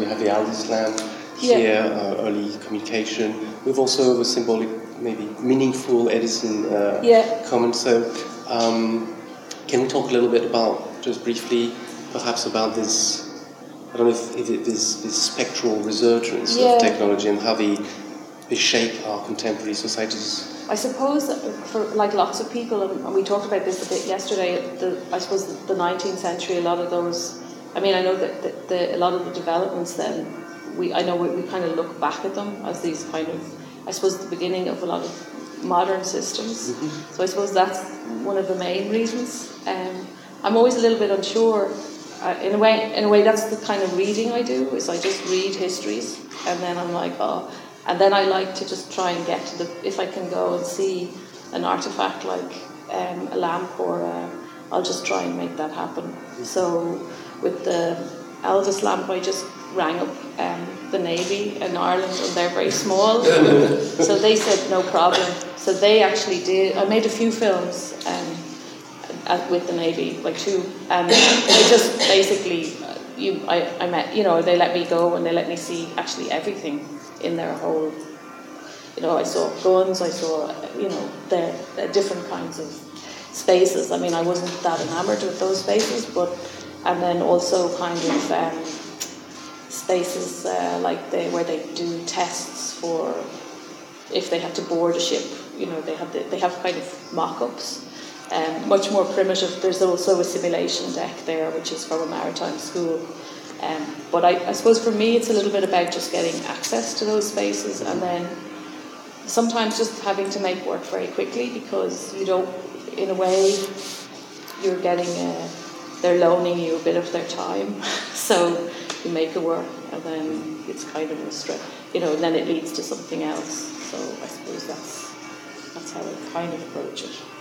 have the Aldous lamp here, early communication. We've also the symbolic, maybe meaningful Edison comment. So can we talk a little bit about, just briefly, perhaps about this, I don't know if this spectral resurgence of technology and how they shape our contemporary societies? I suppose for like lots of people, and we talked about this a bit yesterday, I suppose the 19th century, a lot of those, I mean, I know that a lot of the developments then, I know we kind of look back at them as these kind of, I suppose, the beginning of a lot of modern systems. Mm-hmm. So I suppose that's one of the main reasons. I'm always a little bit unsure. In a way, that's the kind of reading I do, is I just read histories, and then I'm like, oh. And then I like to just try and get to if I can go and see an artifact like a lamp I'll just try and make that happen. So with the Aldous lamp, I just rang up the Navy in Ireland, and they're very small. So they said no problem. So they actually did. I made a few films with the Navy, like 2, and it just basically I met, they let me go and they let me see actually everything in their whole, I saw guns, I saw, the different kinds of spaces. I mean, I wasn't that enamored with those spaces, and then also kind of spaces where they do tests for if they had to board a ship. They have kind of mock-ups, much more primitive. There's also a simulation deck there, which is from a maritime school. But I suppose for me it's a little bit about just getting access to those spaces, and then sometimes just having to make work very quickly, because you don't, in a way, you're getting, they're loaning you a bit of their time. So you make a work, and then it's kind of a stress, and then it leads to something else. So I suppose that's how I kind of approach it.